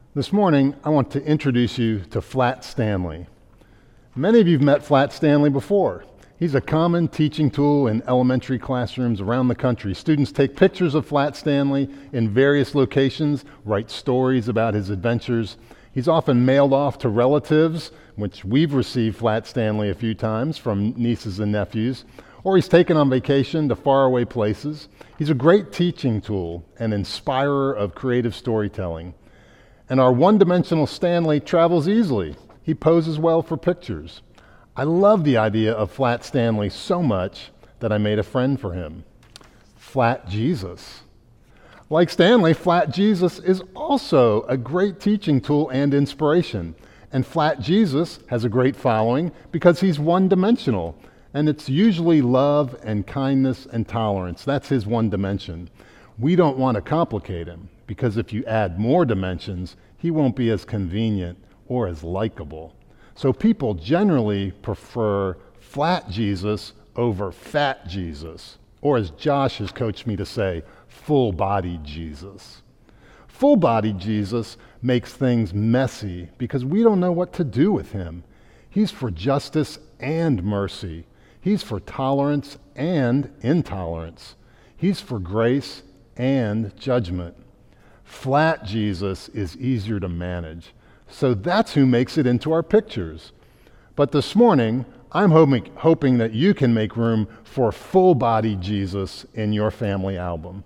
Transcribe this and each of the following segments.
This morning, I want to introduce you to Flat Stanley. Many of you have met Flat Stanley before. He's a common teaching tool in elementary classrooms around the country. Students take pictures of Flat Stanley in various locations, write stories about his adventures. He's often mailed off to relatives, which we've received Flat Stanley a few times from nieces and nephews, or he's taken on vacation to faraway places. He's a great teaching tool and inspirer of creative storytelling. And our one-dimensional Stanley travels easily. He poses well for pictures. I love the idea of Flat Stanley so much that I made a friend for him, Flat Jesus. Like Stanley, Flat Jesus is also a great teaching tool and inspiration. And Flat Jesus has a great following because he's one-dimensional, and it's usually love and kindness and tolerance. That's his one dimension. We don't want to complicate him, because if you add more dimensions, he won't be as convenient or as likable. So people generally prefer Flat Jesus over Fat Jesus, or as Josh has coached me to say, full-bodied Jesus. Full-bodied Jesus makes things messy because we don't know what to do with him. He's for justice and mercy. He's for tolerance and intolerance. He's for grace and judgment. Flat Jesus is easier to manage. So that's who makes it into our pictures. But this morning, I'm hoping that you can make room for full-bodied Jesus in your family album.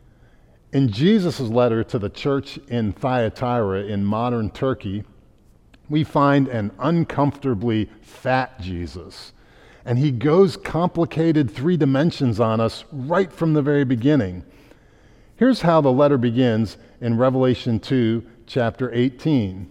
In Jesus' letter to the church in Thyatira in modern Turkey, we find an uncomfortably fat Jesus. And he goes complicated 3 dimensions on us right from the very beginning. Here's how the letter begins in Revelation 2, chapter 18.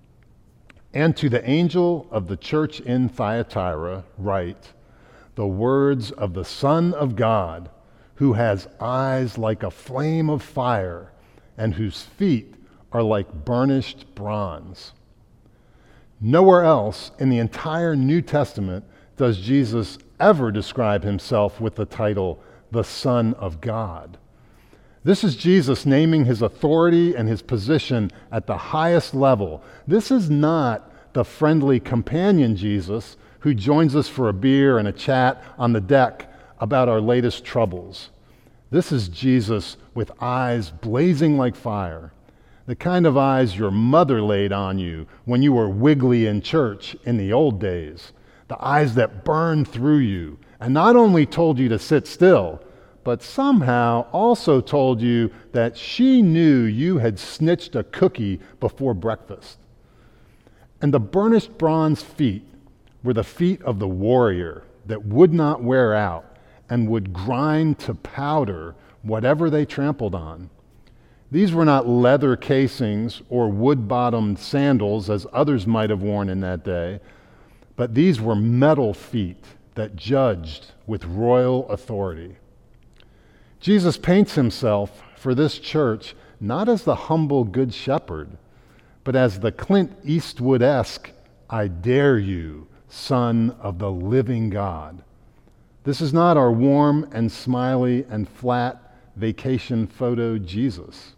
And to the angel of the church in Thyatira write, the words of the Son of God, who has eyes like a flame of fire, and whose feet are like burnished bronze. Nowhere else in the entire New Testament does Jesus ever describe himself with the title, the Son of God. This is Jesus naming his authority and his position at the highest level. This is not the friendly companion Jesus who joins us for a beer and a chat on the deck about our latest troubles. This is Jesus with eyes blazing like fire, the kind of eyes your mother laid on you when you were wiggly in church in the old days, the eyes that burned through you and not only told you to sit still, but somehow also told you that she knew you had snitched a cookie before breakfast. And the burnished bronze feet were the feet of the warrior that would not wear out and would grind to powder whatever they trampled on. These were not leather casings or wood-bottomed sandals as others might have worn in that day, but these were metal feet that judged with royal authority. Jesus paints himself for this church not as the humble good shepherd, but as the Clint Eastwood-esque, I dare you, Son of the living God. This is not our warm and smiley and flat vacation photo Jesus.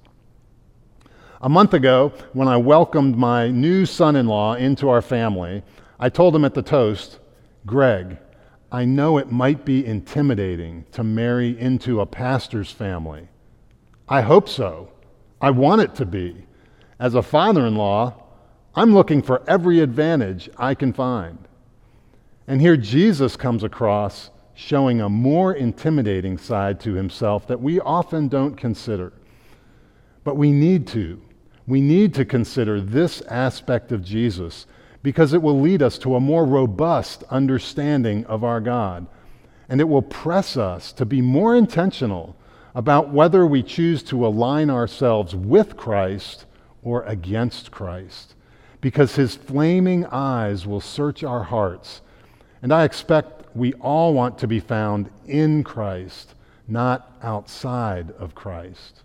A month ago, when I welcomed my new son-in-law into our family, I told him at the toast, Greg, I know it might be intimidating to marry into a pastor's family. I hope so. I want it to be. As a father-in-law, I'm looking for every advantage I can find. And here Jesus comes across showing a more intimidating side to himself that we often don't consider. But we need to. We need to consider this aspect of Jesus because it will lead us to a more robust understanding of our God. And it will press us to be more intentional about whether we choose to align ourselves with Christ or against Christ, because his flaming eyes will search our hearts. And I expect we all want to be found in Christ, not outside of Christ.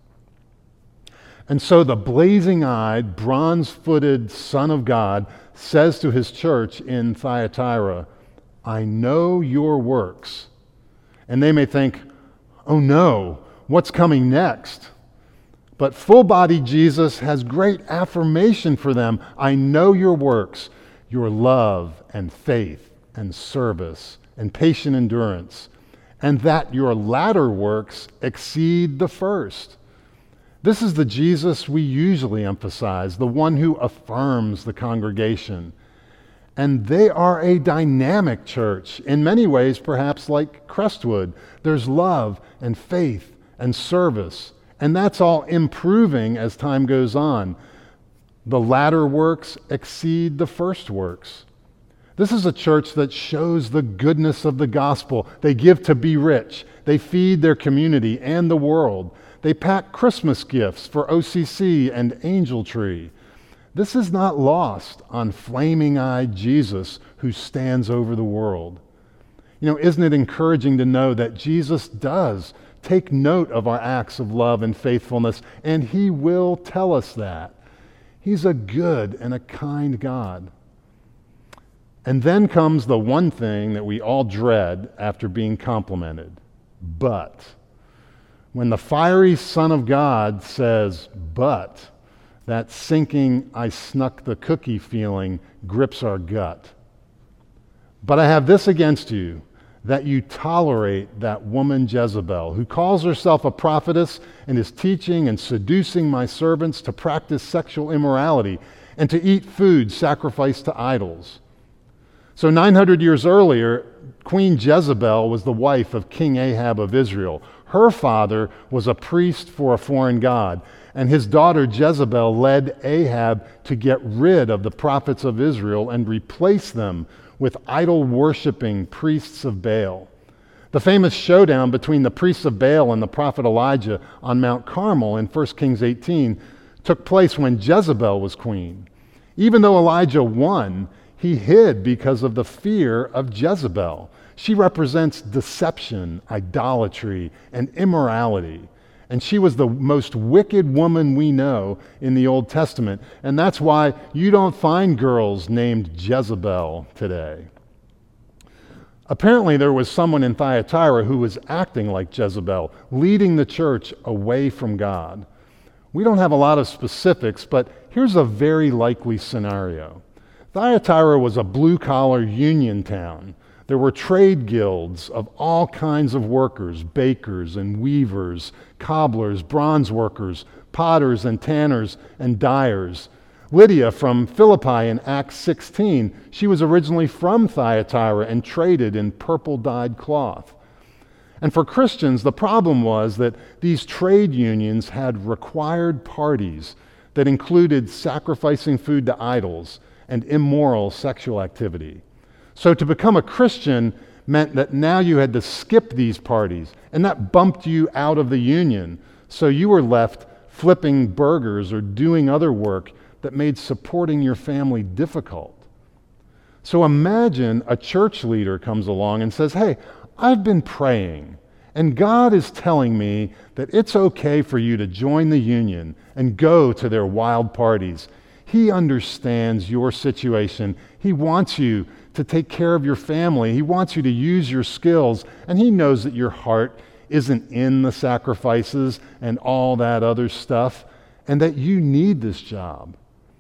And so the blazing-eyed, bronze-footed Son of God says to his church in Thyatira, I know your works. And they may think, oh no, what's coming next? But full-bodied Jesus has great affirmation for them. I know your works, your love and faith and service and patient endurance, and that your latter works exceed the first. This is the Jesus we usually emphasize, the one who affirms the congregation. And they are a dynamic church, in many ways perhaps like Crestwood. There's love and faith and service, and that's all improving as time goes on. The latter works exceed the first works. This is a church that shows the goodness of the gospel. They give to be rich. They feed their community and the world. They pack Christmas gifts for OCC and Angel Tree. This is not lost on flaming-eyed Jesus who stands over the world. You know, isn't it encouraging to know that Jesus does take note of our acts of love and faithfulness, and he will tell us that. He's a good and a kind God. And then comes the one thing that we all dread after being complimented. But when the fiery Son of God says, but, that sinking, I snuck the cookie feeling grips our gut. But I have this against you, that you tolerate that woman Jezebel, who calls herself a prophetess and is teaching and seducing my servants to practice sexual immorality and to eat food sacrificed to idols. So 900 years earlier, Queen Jezebel was the wife of King Ahab of Israel. Her father was a priest for a foreign god, and his daughter Jezebel led Ahab to get rid of the prophets of Israel and replace them with idol-worshiping priests of Baal. The famous showdown between the priests of Baal and the prophet Elijah on Mount Carmel in 1 Kings 18 took place when Jezebel was queen. Even though Elijah won, he hid because of the fear of Jezebel. She represents deception, idolatry, and immorality. And she was the most wicked woman we know in the Old Testament. And that's why you don't find girls named Jezebel today. Apparently, there was someone in Thyatira who was acting like Jezebel, leading the church away from God. We don't have a lot of specifics, but here's a very likely scenario. Thyatira was a blue-collar union town. There were trade guilds of all kinds of workers, bakers and weavers, cobblers, bronze workers, potters and tanners and dyers. Lydia from Philippi in Acts 16, she was originally from Thyatira and traded in purple-dyed cloth. And for Christians, the problem was that these trade unions had required parties that included sacrificing food to idols and immoral sexual activity. So to become a Christian meant that now you had to skip these parties, and that bumped you out of the union. So you were left flipping burgers or doing other work that made supporting your family difficult. So imagine a church leader comes along and says, hey, I've been praying, and God is telling me that it's okay for you to join the union and go to their wild parties. He understands your situation. He wants you to take care of your family. He wants you to use your skills, and he knows that your heart isn't in the sacrifices and all that other stuff, and that you need this job.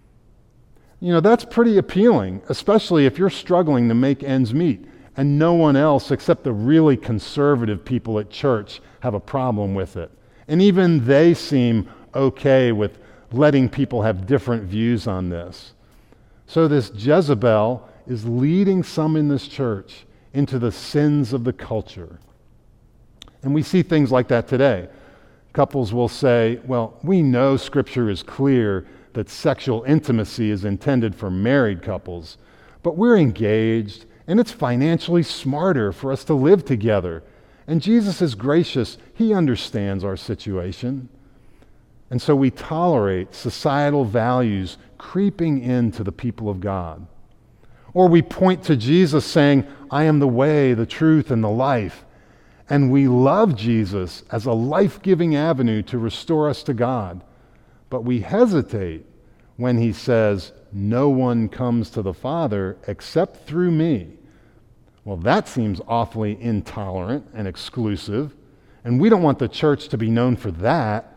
You know, that's pretty appealing, especially if you're struggling to make ends meet, and no one else except the really conservative people at church have a problem with it. And even they seem okay with letting people have different views on this. So this Jezebel is leading some in this church into the sins of the culture. And we see things like that today. Couples will say, well, we know Scripture is clear that sexual intimacy is intended for married couples, but we're engaged, and it's financially smarter for us to live together. And Jesus is gracious. He understands our situation. And so we tolerate societal values creeping into the people of God. Or we point to Jesus saying, I am the way, the truth, and the life. And we love Jesus as a life-giving avenue to restore us to God. But we hesitate when he says, no one comes to the Father except through me. Well, that seems awfully intolerant and exclusive. And we don't want the church to be known for that.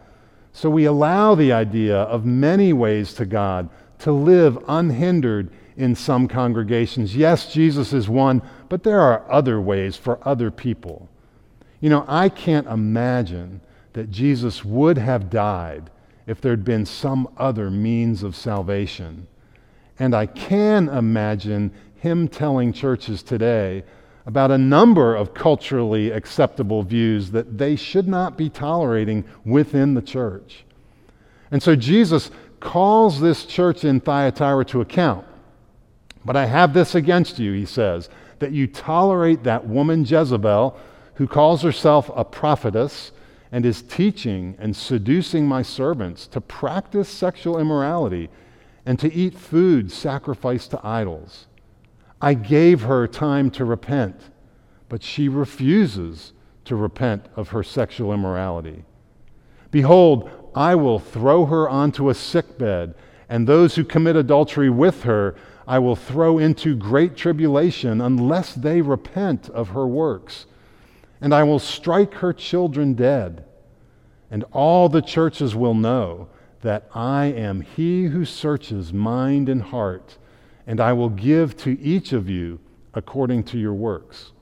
So we allow the idea of many ways to God to live unhindered in some congregations. Yes, Jesus is one, but there are other ways for other people. I can't imagine that Jesus would have died if there'd been some other means of salvation. And I can imagine him telling churches today about a number of culturally acceptable views that they should not be tolerating within the church. And so Jesus calls this church in Thyatira to account. But I have this against you, he says, that you tolerate that woman Jezebel, who calls herself a prophetess and is teaching and seducing my servants to practice sexual immorality and to eat food sacrificed to idols. I gave her time to repent, but she refuses to repent of her sexual immorality. Behold, I will throw her onto a sickbed, and those who commit adultery with her I will throw into great tribulation unless they repent of her works. And I will strike her children dead, and all the churches will know that I am he who searches mind and heart, and I will give to each of you according to your works.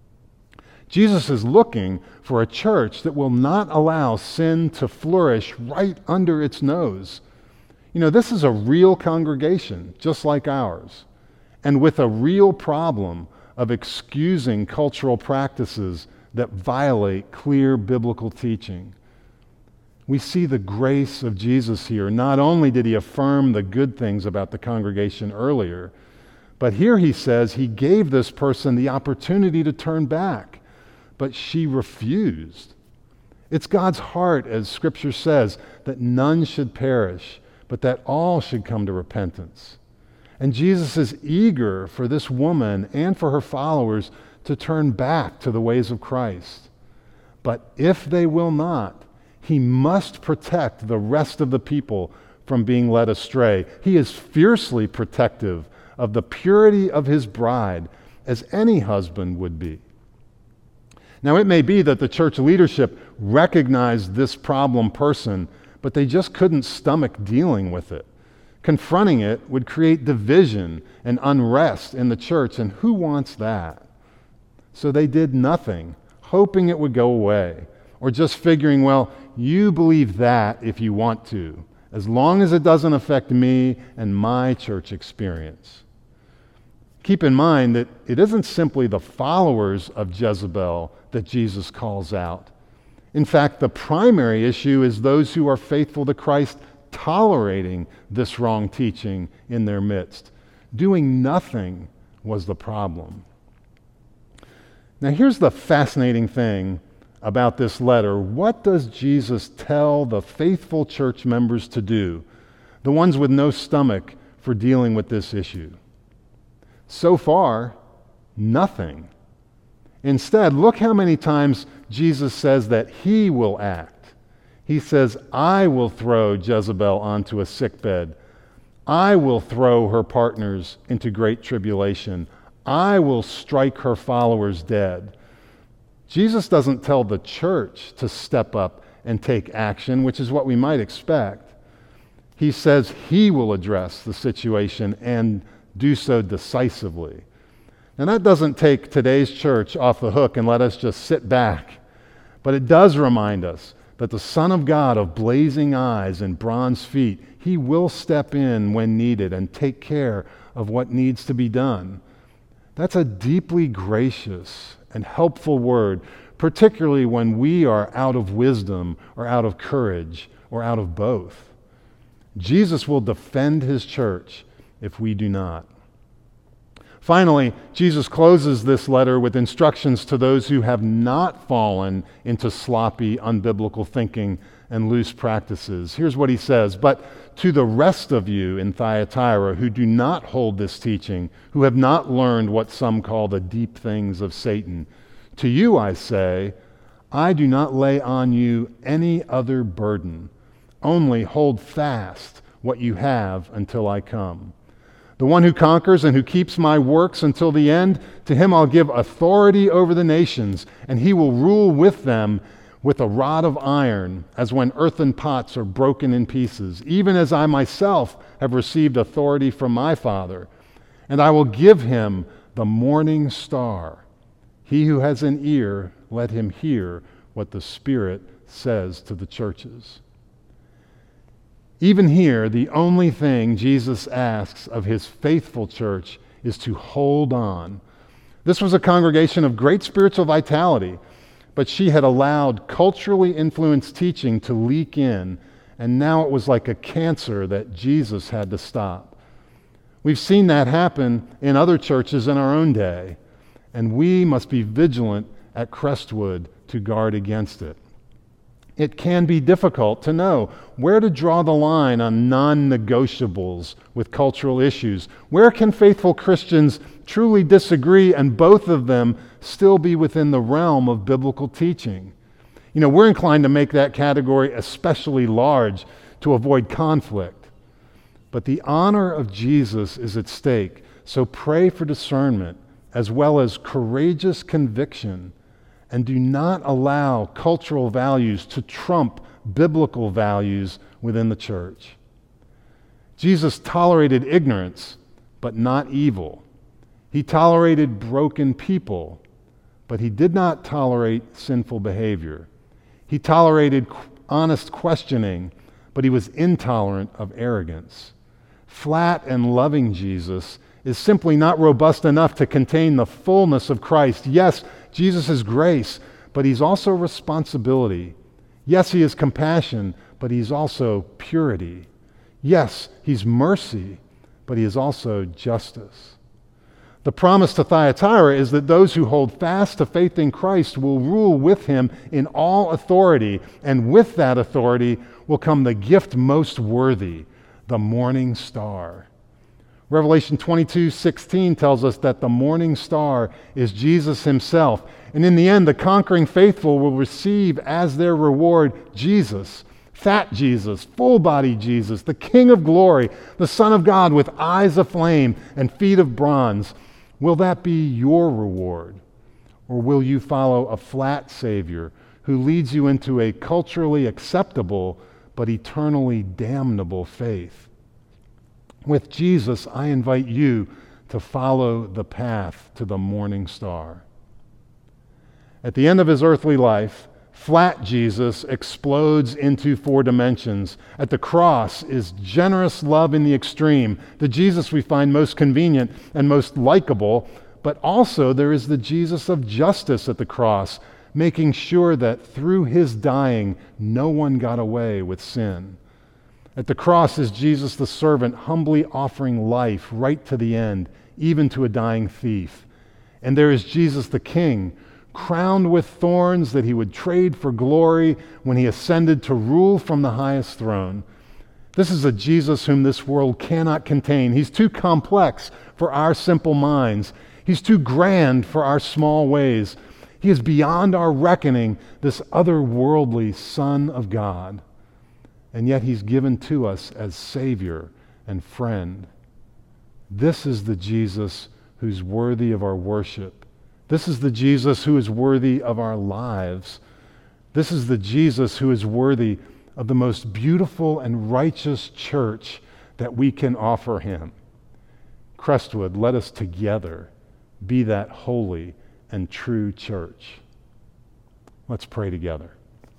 Jesus is looking for a church that will not allow sin to flourish right under its nose. This is a real congregation, just like ours, and with a real problem of excusing cultural practices that violate clear biblical teaching. We see the grace of Jesus here. Not only did he affirm the good things about the congregation earlier, but here he says he gave this person the opportunity to turn back, but she refused. It's God's heart, as Scripture says, that none should perish, but that all should come to repentance. And Jesus is eager for this woman and for her followers to turn back to the ways of Christ. But if they will not, he must protect the rest of the people from being led astray. He is fiercely protective of the purity of his bride, as any husband would be. Now, it may be that the church leadership recognized this problem person, but they just couldn't stomach dealing with it. Confronting it would create division and unrest in the church, and who wants that? So they did nothing, hoping it would go away, or just figuring, well, you believe that if you want to, as long as it doesn't affect me and my church experience. Keep in mind that it isn't simply the followers of Jezebel that Jesus calls out. In fact, the primary issue is those who are faithful to Christ tolerating this wrong teaching in their midst. Doing nothing was the problem. Now, here's the fascinating thing about this letter. What does Jesus tell the faithful church members to do, the ones with no stomach for dealing with this issue? So far, nothing. Instead, look how many times Jesus says that he will act. He says, I will throw Jezebel onto a sickbed. I will throw her partners into great tribulation. I will strike her followers dead. Jesus doesn't tell the church to step up and take action, which is what we might expect. He says he will address the situation and do so decisively. And that doesn't take today's church off the hook and let us just sit back. But it does remind us that the Son of God of blazing eyes and bronze feet, he will step in when needed and take care of what needs to be done. That's a deeply gracious and helpful word, particularly when we are out of wisdom or out of courage or out of both. Jesus will defend his church if we do not. Finally, Jesus closes this letter with instructions to those who have not fallen into sloppy, unbiblical thinking and loose practices. Here's what he says, "But to the rest of you in Thyatira who do not hold this teaching, who have not learned what some call the deep things of Satan, to you I say, I do not lay on you any other burden. Only hold fast what you have until I come. The one who conquers and who keeps my works until the end, to him I'll give authority over the nations, and he will rule with them with a rod of iron, as when earthen pots are broken in pieces, even as I myself have received authority from my Father. And I will give him the morning star. He who has an ear, let him hear what the Spirit says to the churches." Even here, the only thing Jesus asks of his faithful church is to hold on. This was a congregation of great spiritual vitality, but she had allowed culturally influenced teaching to leak in, and now it was like a cancer that Jesus had to stop. We've seen that happen in other churches in our own day, and we must be vigilant at Crestwood to guard against it. It can be difficult to know where to draw the line on non-negotiables with cultural issues. Where can faithful Christians truly disagree and both of them still be within the realm of biblical teaching? We're inclined to make that category especially large to avoid conflict. But the honor of Jesus is at stake, so pray for discernment as well as courageous conviction, and do not allow cultural values to trump biblical values within the church. Jesus tolerated ignorance, but not evil. He tolerated broken people, but he did not tolerate sinful behavior. He tolerated honest questioning, but he was intolerant of arrogance. Flat and loving Jesus is simply not robust enough to contain the fullness of Christ. Yes, Jesus is grace, but he's also responsibility. Yes, he is compassion, but he's also purity. Yes, he's mercy, but he is also justice. The promise to Thyatira is that those who hold fast to faith in Christ will rule with him in all authority, and with that authority will come the gift most worthy, the morning star. Revelation 22:16 tells us that the morning star is Jesus himself. And in the end, the conquering faithful will receive as their reward Jesus, fat Jesus, full-body Jesus, the King of glory, the Son of God with eyes aflame and feet of bronze. Will that be your reward? Or will you follow a flat Savior who leads you into a culturally acceptable but eternally damnable faith? With Jesus, I invite you to follow the path to the morning star. At the end of his earthly life, flat Jesus explodes into 4 dimensions. At the cross is generous love in the extreme, the Jesus we find most convenient and most likable, but also there is the Jesus of justice at the cross, making sure that through his dying, no one got away with sin. At the cross is Jesus the servant, humbly offering life right to the end, even to a dying thief. And there is Jesus the King, crowned with thorns that he would trade for glory when he ascended to rule from the highest throne. This is a Jesus whom this world cannot contain. He's too complex for our simple minds. He's too grand for our small ways. He is beyond our reckoning, this otherworldly Son of God. And yet he's given to us as Savior and friend. This is the Jesus who's worthy of our worship. This is the Jesus who is worthy of our lives. This is the Jesus who is worthy of the most beautiful and righteous church that we can offer him. Crestwood, let us together be that holy and true church. Let's pray together.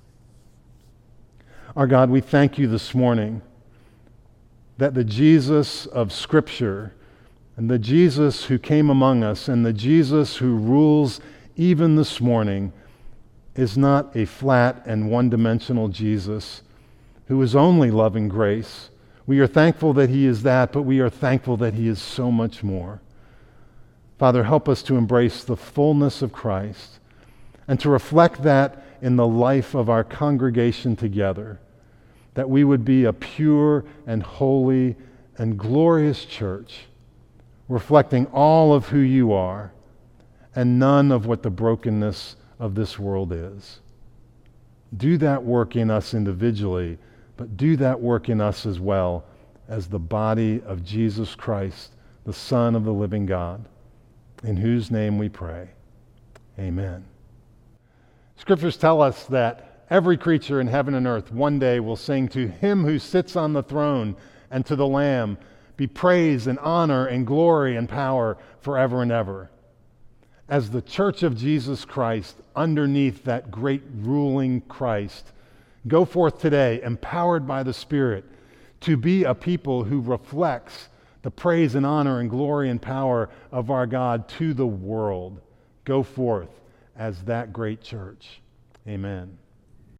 Our God, we thank you this morning that the Jesus of Scripture and the Jesus who came among us and the Jesus who rules even this morning is not a flat and one-dimensional Jesus who is only love and grace. We are thankful that he is that, but we are thankful that he is so much more. Father, help us to embrace the fullness of Christ and to reflect that in the life of our congregation together, that we would be a pure and holy and glorious church, reflecting all of who you are and none of what the brokenness of this world is. Do that work in us individually, but do that work in us as well as the body of Jesus Christ, the Son of the living God, in whose name we pray. Amen. Scriptures tell us that Every creature in heaven and earth one day will sing to him who sits on the throne and to the Lamb be praise and honor and glory and power forever and ever. As the church of Jesus Christ, underneath that great ruling Christ, go forth today, empowered by the Spirit, to be a people who reflects the praise and honor and glory and power of our God to the world. Go forth as that great church. Amen.